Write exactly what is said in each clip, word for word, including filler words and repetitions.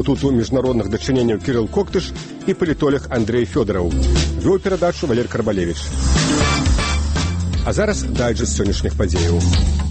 Институту международных дачыненняў Кирилл Коктыш и политолог Андрей Федоров. Вёў перадачу Валер Карбалевич. А зараз дайджест сённяшніх падзеяў.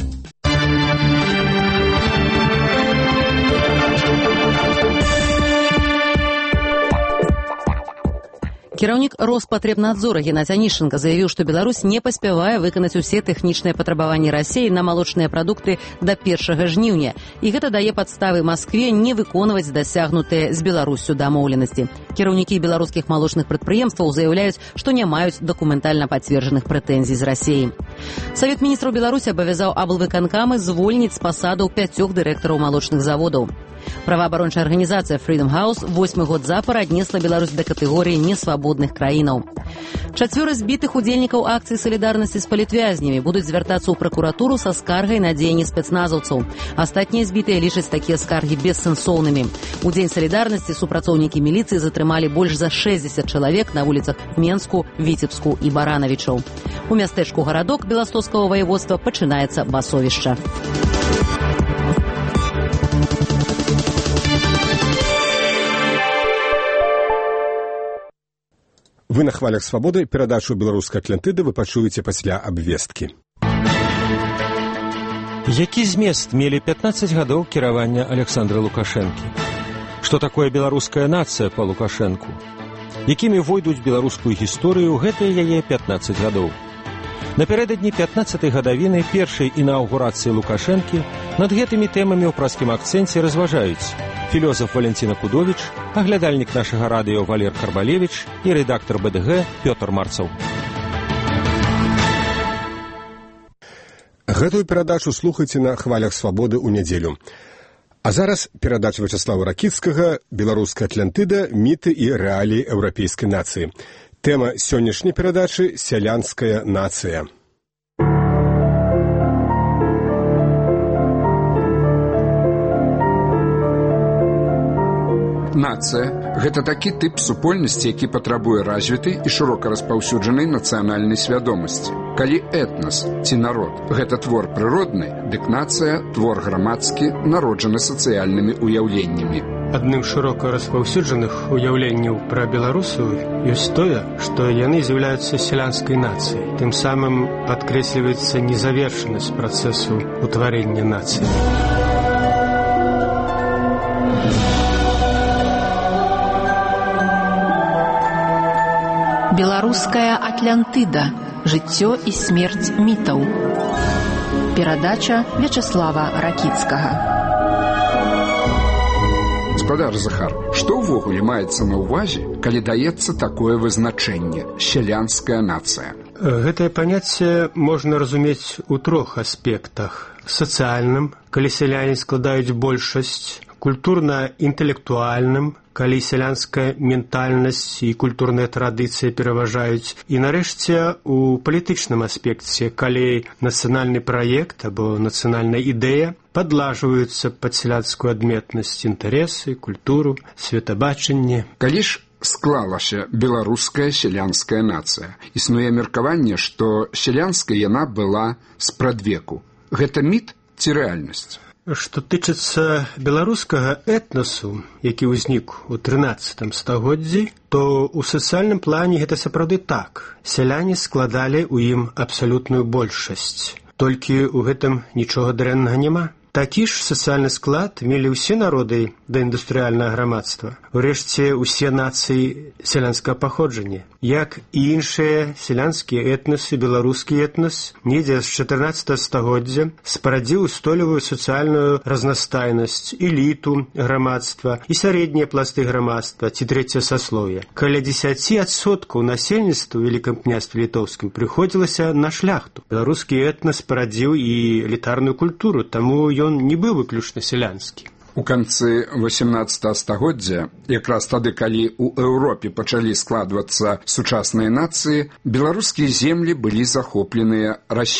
Кіраўнік Роспатребнадзора Геннадзь Анішченка заявіў, што Беларусь не паспявае выканаць усе тэхнічныя патрабаванні Расіі на малочныя прадукты да першага жніўня. І гэта дае падставы Маскве не выконваць дасягнутыя з Беларуссю дамоўленасці. Кіраўнікі беларускіх малочных прадпрыемстваў заяўляюць, што не маюць дакументальна пацверджаных прэтэнзій з Расіі. Савет міністраў Беларусі абавязаў аблвыканкамы звольніць з пасадаў пяцёх дырэктараў малочных заводаў. Праваабарончая арганізацыя Freedom House восьмы год запар аднесла Беларусь да катэгорыі несвабодных краінаў. Чацвёра збітых удзельнікаў акцыі салідарнасці з палітвязнямі будуць звяртацца ў пракуратуру са скаргай на дзеянні спецназаўцаў. Астатнія збітыя лічаць такія скаргі бессэнсоўнымі. У дзень салідарнасці супрацоўнікі міліцыі затрымалі больш за шэсцьдзесят чалавек на вуліцах Менску, Віцебску і Баранавічаў. У мястэчку Гарадок Беластоцкага ваяводства пачынаецца басовішча. Вы на хвалях свабоды. Перадачу беларускай Атлантыды вы пачуеце пасля абвесткі. Які змест мелі пятнаццаць гадоў кіравання Александра Лукашэнкі? Што такое беларуская нацыя па Лукашэнку? Якімі войдуць беларускую гісторыю гэтыя яе пятнаццаць гадоў? Напярэдадні пятнаццатай гадавіны першай інаўгурацыі Лукашэнкі над гэтымі тэмамі ў праскім акцэнце разважаюць філёзаф Валентина Кудовіч, аглядальнік нашага радыё Валер Карбалевич і рэдактар бэ дэ гэ Пётр Марцаў. Гэтую перадачу слухайце на хвалях свабоды ў нядзелю. А зараз перадача Вячеслава Ракіцкага «Беларуская Атлантыда. Міты і рэаліі еўрапейскай нацыі». Тэма сённяшняй перадачы «Сялянская нацыя». Нацыя – гэта такі тып супольнасці, які патрабуе развітай і шырока распаўсюджанай нацыянальнай свядомасці. Калі этнас ці народ – гэта твор прыродны, дык нацыя – твор грамадскі, народжаны сацыяльнымі ўяўленнямі. Адным шырока распаўсюджаных уяўленняў пра беларусаў ёсць тое, што яны з'яўляюцца сялянскай нацыяй. Тым самым падкрэсліваецца незавершанасць працэсу ўтварэння нацыі. Беларуская Атлантыда. Жыццё і смерць мітаў. Перадача Вячеслава Ракіцкага. Гаспадар Захар, што ўвогуле маецца на ўвазе, калі даецца такое вызначэнне «сялянская нацыя»? Гэтае паняцце можна разумець у трох аспектах. Сацыяльным, калі сяляне складаюць большасць, культурна-інтэлектуальным, калі сялянская ментальнасць і культурныя традыцыі пераважаюць, і нарэшце у палітычным аспекце, калі нацыянальны праект або нацыянальная ідэя падлажваюцца пад сялянскую адметнасць, інтарэсы, культуру, светабачанне. Калі ж склалася беларуская сялянская нацыя, існуе меркаванне, што сялянская яна была спрадвеку. Гэта міт ці рэальнасць? Што тычыцца беларускага этнасу, які ўзнік у трынаццатым стагоддзі, то ў сацыяльным плане гэта сапраўды так. Сяляне складалі ў ім абсалютную большасць. Толькі ў гэтым нічога дрэннага няма. Такі ж сацыяльны склад мелі ўсе народы даіндустрыяльнага грамадства. Урэшце, усе нацыі сялянскага паходжання. Як і іншыя сялянскія этнасы, беларускі этнас, недзе з чатырнаццатага стагоддзя спарадзіў устойлівую сацыяльную разнастайнасць, эліту грамадства і сярэднія пласты грамадства, ці трэцяе саслоўе. Каля дзесяці адсоткаў насельніцтва ў Вялікім княстве літоўскім прыходзілася на шляхту. Беларускі этнас спарадзіў і элітарную культуру, таму ён не быў выключна сялянскі. У канцы васемнаццатага стагоддзя, якраз тады, калі ў Еўропе пачалі складвацца сучасныя нацыі, беларускія землі былі захопленыя Расіяй.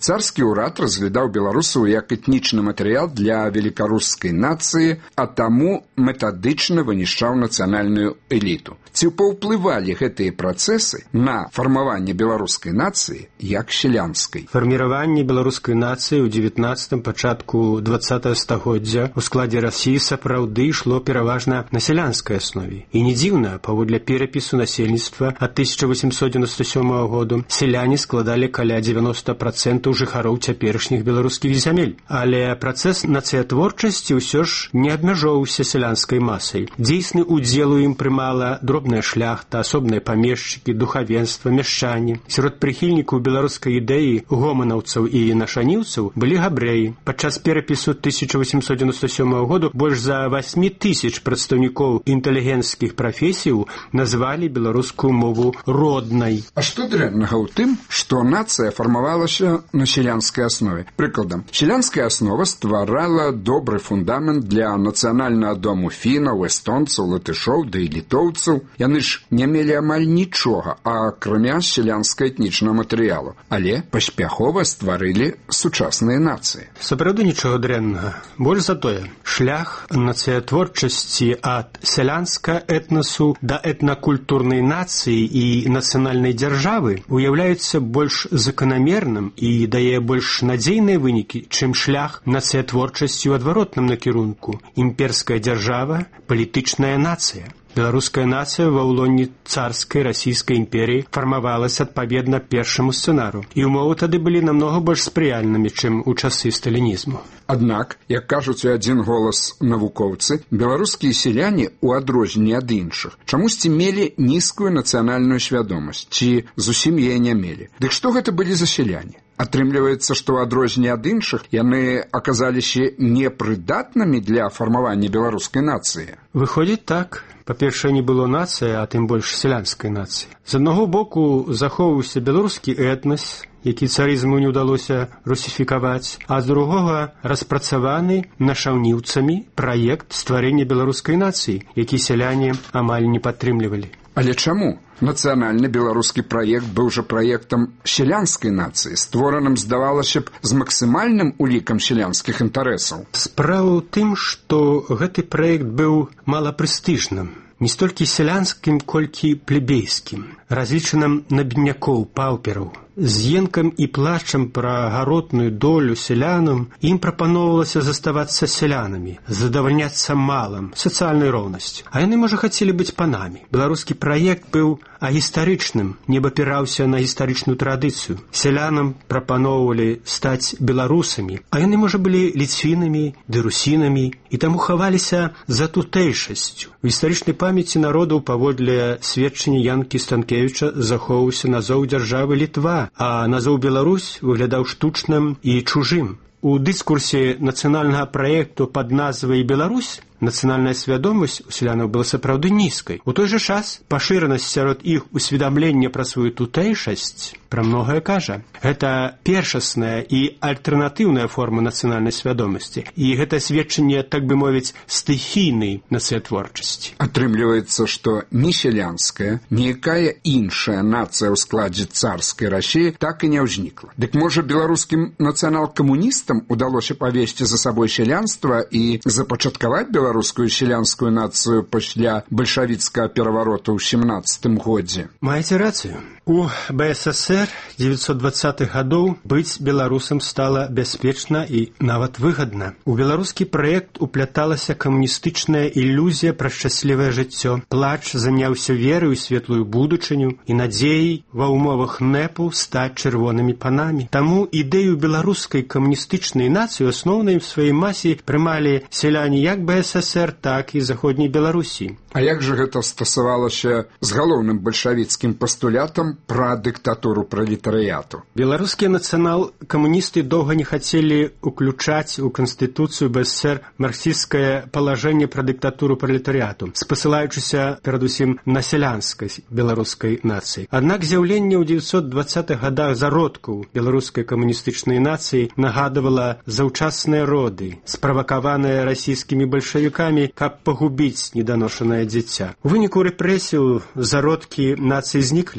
Царскі ўрад разглядаў беларусаў як этнічны матэрыял для велікарускай нацыі, а таму метадычна вынішчаў нацыянальную эліту. Ці паўплывалі гэтыя працэсы на фармаванне беларускай нацыі як сялянскай? Фарміраванне беларускай нацыі ў дзевятнаццатым пачатку двадцатага стагоддзя ў складзе Расіі сапраўды ішло пераважна на сялянскай аснове. І не дзіўна, паводле перапісу насельніцтва ад тысяча восемьсот девяносто сёмага году сяляне складалі каля дзевяноста працэнтаў жыхароў цяперашніх беларускіх зямель. Але працэс нацыятворчасці ўсё ж не абмяжоўваўся сялянскай масай. Дзейсны удзел у ім прымала дробная шляхта, асобныя памешчыкі, духавенства, мяшчане. Сярод прыхільнікаў беларускай ідэі, гоманаўцаў і нашаніўцаў былі габрэі. Падчас перапісу тысяча восемьсот девяносто сёмага году больш за восемь тысяч прадстаўнікоў інтэлігенцкіх прафесіяў назвалі беларускую мову роднай. А што дрэннага ў тым, што нацыя фармавалася на сялянскай аснове? Прыкладам, сялянская аснова стварала добры фундамент для нацыянальнага дому фінаў, эстонцаў, латышоў да і літоўцаў. Яны ж не мелі амаль нічога, акрамя сялянскага этнічнага матэрыялу, але паспяхова стварылі сучасныя нацыі. Сапраўды нічога дрэннага. Больш за тое, шлях нацыятворчасці ад сялянска этнасу да этнакультурнай нацыі і нацыянальнай дзяржавы уяўляецца больш заканамерным і дае больш надзейныя вынікі, чым шлях нацыятворчасці ў адваротным накірунку. Імперская дзяржава, палітычная нацыя. Беларуская нацыя ва ўлонні царскай расійскай імперіі фармавалася адпаведна першаму сцэнару, і ўмовы тады былі намнога больш спрыяльнымі, чым у часы сталінізму. Аднак, як кажуць у адзін голас навукоўцы, беларускія сяляне, у адрозненне ад іншых, чамусьці мелі нізкую нацыянальную свядомасць, ці зусім яе не мелі. Дык што гэта былі за сяляне? Атрымліваецца, што ў адрозненне ад іншых яны аказаліся непрыдатнымі для фармавання беларускай нацыі. Выходзіць так. Па-першае, не было нацыі, а тым больш сялянскай нацыі. З аднаго боку захоўваўся беларускі этнас, які царызму не ўдалося русіфікаваць, а з другога распрацаваны нашаўніўцамі праект стварэння беларускай нацыі, які сяляне амаль не падтрымлівалі. Але чаму? Нацыянальны беларускі праект быў жа праектам сялянскай нацыі, створаным, здавалася б, з максімальным улікам сялянскіх інтарэсаў. Справа ў тым, што гэты праект быў малапрэстыжным, не столькі сялянскім, колькі плебейскім, разлічаным на беднякоў, паўпераў. З енкам і плачам пра гаротную долю сялянам ім прапаноўвалася заставацца сялянамі, задавальняцца малым, сацыяльнай роўнасцю. А яны, можа, хацелі быць панамі. Беларускі праект быў агістарычным, не абапіраўся на гістарычную традыцыю. Сялянам прапаноўвалі стаць беларусамі, а яны, можа, былі ліцвінамі ды русінамі і таму хаваліся за тутэйшасцю. У гістарычнай памяці народаў паводле сведчання Янкі Станкевіча захоўваўся назоў дзяржавы Літва, а назоў Беларусь выглядаў штучным і чужым. У дыскурсе нацыянальнага праекту пад назвай «Беларусь» нацыянальная свядомасць у сялянаў была сапраўды нізкай. У той жа час пашыранасць сярод іх усведамлення пра сваю тутэйшасць пра многае кажа. Гэта першасная і альтэрнатыўная форма нацыянальнай свядомасці. І гэта сведчанне, так бы мовіць, стыхійнай нацыятворчасці. Атрымліваецца, што ні сялянская, ні якая іншая нацыя ў складзе царскай Расіі так і не ўзнікла. Дык можа беларускім нацыянал-камуністам удалося павесці за сабой сялянства і запачаткаваць беларускую сялянскую нацыю пасля бальшавіцкага перавароту ў сямнаццатым годзе? Маеце рацыю. У БССР девятьсот двадцатых гадоў быць беларусам стала бяспечна і нават выгадна. У беларускі праект упляталася камуністычная ілюзія пра шчаслівае жыццё. Плач заняўся верай у светлую будучыню і надзеяй ва ўмовах нэпу стаць чырвонымі панамі. Таму ідэю беларускай камуністычнай нацыі асноўнай у сваёй масе прымалі сяляне як БССР, так і заходняй Беларусі. А як жа гэта стасавалася з галоўным бальшавіцкім пастулятам пра дыктатуру пралетарыяту? Беларускія нацыянал-камуністы доўга не хацелі уключаць у Канстытуцыю БССР марксісцкае палажэнне пра дыктатуру пралетарыяту, спасылаючыся перадусім на сялянскай беларускай нацыі. Аднак з'яўленне ў девятьсот двадцатых гадах зародкаў беларускай камуністычнай нацыі нагадывала заўчасныя роды, справакаваныя расійскімі бальшавікамі, каб пагубіць неданошанае дзіця. У выніку рэпрэсіяў зародкі нацыі зніклі,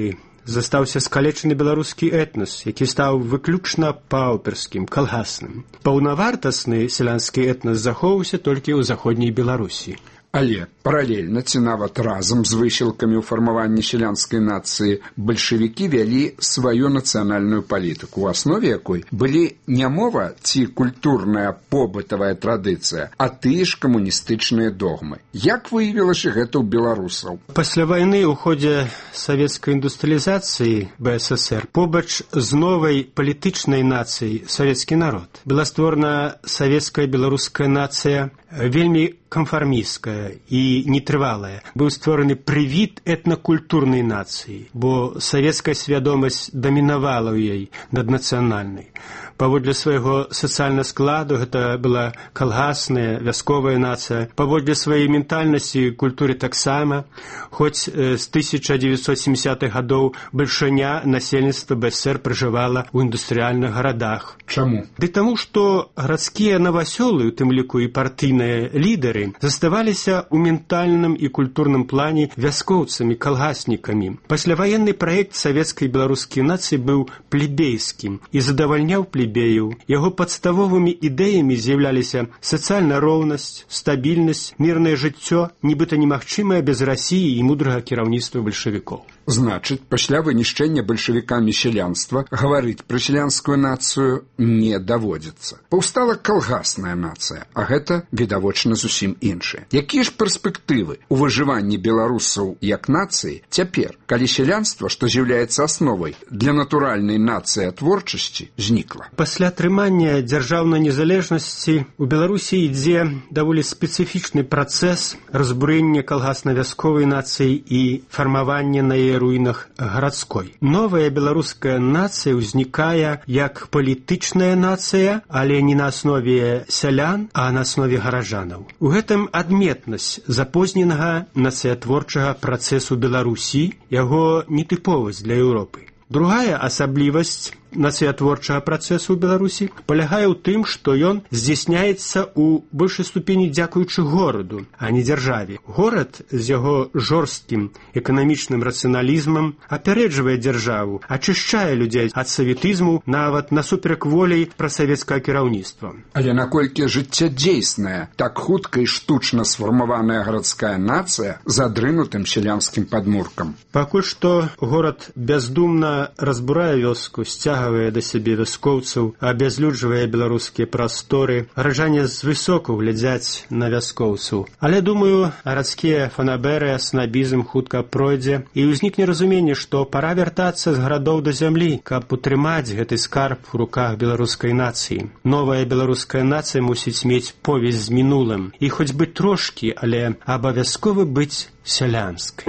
застаўся скалечаны беларускі этнас, які стаў выключна паўперскім, калгасным. Паўнавартасны сялянскі этнас захоўваўся толькі ў заходняй Беларусі. Але паралельна ці нават разам з высілкамі ў фармаванні сялянскай нацыі бальшавікі вялі сваю нацыянальную палітыку, у аснове якой былі не мова ці культурная побытавая традыцыя, а тыя ж камуністычныя догмы. Як выявілася гэта ў беларусаў? Пасля вайны ў ходзе савецкай індустрыялізацыі бэ эс эс ер побач з новай палітычнай нацыяй савецкі народ была створана савецкая беларуская нацыя, вельмі канфармісцкая і нетрывалая. Быў створаны прывід этнакультурнай нацыі, бо савецкая свядомасць дамінавала ў ёй над нацыянальнай. Паводле свайго сацыяльнага складу гэта была калгасная, вясковая нацыя. Паводле сваёй ментальнасці і культуры таксама, хоць з тысяча дзевяцьсот сямдзесятых гадоў бальшыня насельніцтва бэ эс эс ер пражывала ў індустрыяльных гарадах. Чаму? Ды таму, што гарадскія навасёлы, у тым ліку і партыйныя лідары, заставаліся ў ментальным і культурным плане вяскоўцамі, калгаснікамі. Пасляваенны праект савецкай беларускай нацыі быў плебейскім і задавальняў плебейскім. Яго падставовымі ідэямі з'яўляліся сацыяльная роўнасць, стабільнасць, мірнае жыццё, нібыта немагчымае без Расіі і мудрага кіраўніцтва бальшавікоў. Значыць, пасля вынішчэння бальшавікамі сялянства гаварыць пра сялянскую нацыю не даводзіцца. Паўстала калгасная нацыя, а гэта, відавочна, зусім іншае. Якія ж перспектывы ў выжыванні беларусаў як нацыі цяпер, калі сялянства, што з'яўляецца асновай для натуральнай нацыятворчасці, знікла? Пасля атрымання дзяржаўнай незалежнасці у Беларусі ідзе даволі спецыфічны працэс разбурэння калгасна-вясковай нацыі і фармавання на яе руінах гарадской. Новая беларуская нацыя ўзнікае як палітычная нацыя, але не на аснове сялян, а на аснове гараджанаў. У гэтым адметнасць запозненага нацыятворчага працэсу Беларусі, яго нетыповасць для Еўропы. Другая асаблівасць нацыятворчага працэсу ў Беларусі палягае ў тым, што ён здзяйсняецца ў большай ступені дзякуючы гораду, а не дзяржаве. Горад з яго жорсткім эканамічным рацыяналізмам апярэджвае дзяржаву, ачышчае людзей ад саветызму нават насуперак волі прасавецкага кіраўніцтва. Але наколькі жыццядзейсная, так хутка і штучна сфармаваная гарадская нацыя з адрынутым сялянскім падмуркам? Пакуль што горад бяздумна разбурае вёску, сцяга да сябе вяскоўцаў, абязлюджвае беларускія прасторы, гараджане звысока глядзяць на вяскоўцаў. Але, думаю, гарадскія фанаберы, снабізм хутка пройдзе, і ўзнікне разуменне, што пара вяртацца з гарадоў да зямлі, каб утрымаць гэты скарб у руках беларускай нацыі. Новая беларуская нацыя мусіць мець повязь з мінулым, і хоць бы трошкі, але абавязкова быць сялянскай.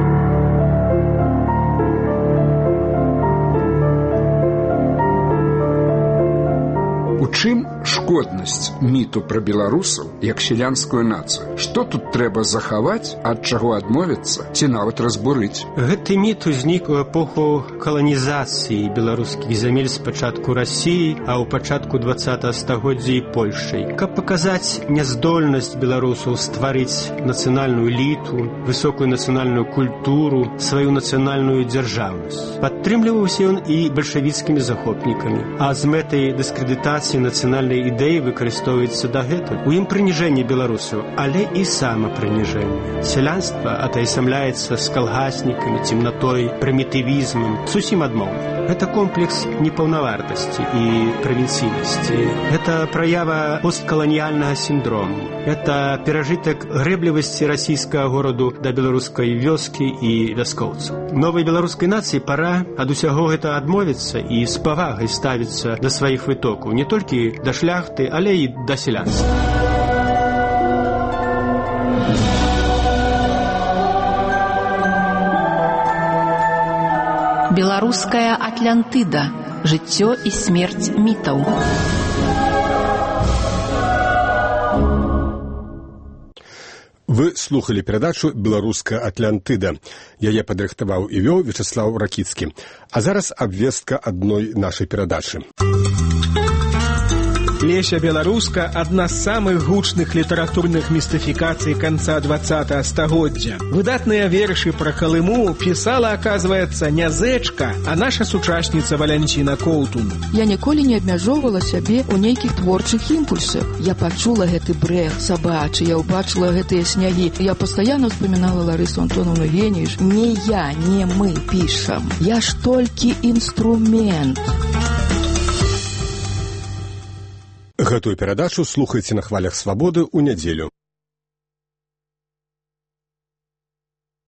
У чым шкоднасць міту пра беларусаў як сялянскую нацыю? Што тут трэба захаваць, ад чаго адмовіцца ці нават разбурыць? Гэты міт узнік у эпоху каланізацыі беларускіх зямель спачатку Расіі, а ў пачатку дваццатага стагоддзя і Польшай. Каб паказаць няздольнасць беларусаў стварыць нацыянальную эліту, высокую нацыянальную культуру, сваю нацыянальную дзяржаўнасць. Падтрымліваўся ён і бальшавіцкімі захопнікамі, а з мэтай дыскрэдытацыі нацыянальнай ідэі выкарыстоўваецца дагэтуль. У ім прыніжэнне беларусаў, але і самапрыніжэнне. Сялянства атаясамляецца з калгаснікамі, цемнатой, прымітывізмам, зусім адмоўна. Гэта комплекс непаўнавартасці і правінцыйнасці. Гэта праява посткаланіяльнага сіндрому. Гэта перажытак грэблівасці расійскага гораду да беларускай вёскі і вяскоўцаў. Новай беларускай нацыі пара ад усяго гэта адмовіцца і з павагай ставіцца да сваіх вытокаў, не толькі да шляхты, але і да сялянства. Беларуская Атлантыда. Жыццё і смерць мітаў. Вы слухали перадачу «Беларуская Атлантыда». Яе падрыхтаваў і вёў Вячеслав Ракіцкі. А зараз абвестка адной нашай перадачы. Леся Беларуска – одна з самых гучных літаратурных містыфікацый канца двадцатага стагоддзя. Выдатныя вершы пра Калыму пісала, аказваецца, не зэчка, а наша сучасніца Валянціна Коўтун. Я ніколі не абмяжоўвала сябе ў нейкіх творчых імпульсах. Я пачула гэты брэх сабачы, я ўбачыла гэтыя снягі. Я пастаянна ўспамінала Ларысу Антоновну Геніш. Не я, не мы пішам. Я ж толькі інструмент. Гэтую перадачу слухайце на хвалях свабоды ў нядзелю.